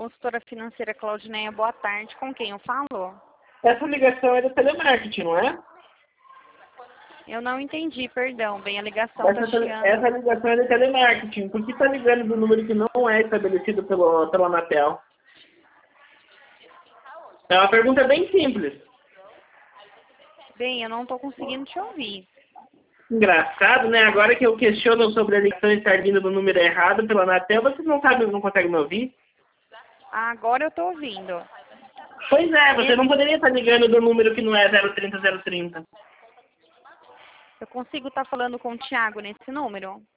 Consultora financeira Claudineia, boa tarde. Com quem eu falo? Essa ligação é do telemarketing, não é? Eu não entendi, perdão. Bem, a ligação está chiando. Essa ligação é do telemarketing. Por que está ligando do número que não é estabelecido pela Anatel? É uma pergunta bem simples. Bem, eu não estou conseguindo te ouvir. Engraçado, né? Agora que eu questiono sobre a ligação estar vindo do número errado pela Anatel, você não consegue me ouvir? Agora eu estou ouvindo. Pois é, você não poderia estar ligando do número que não é 030 030. Eu consigo estar falando com o Thiago nesse número?